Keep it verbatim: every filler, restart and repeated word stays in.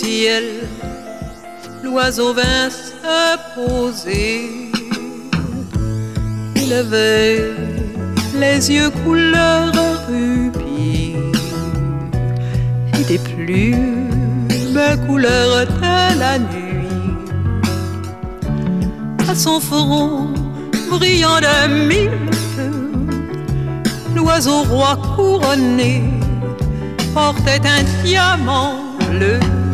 ciel, l'oiseau vint se poser. Il avait les yeux couleur rubis et des plumes couleur de la nuit. À son front brillant de mille feux, l'oiseau roi couronné portait un diamant bleu.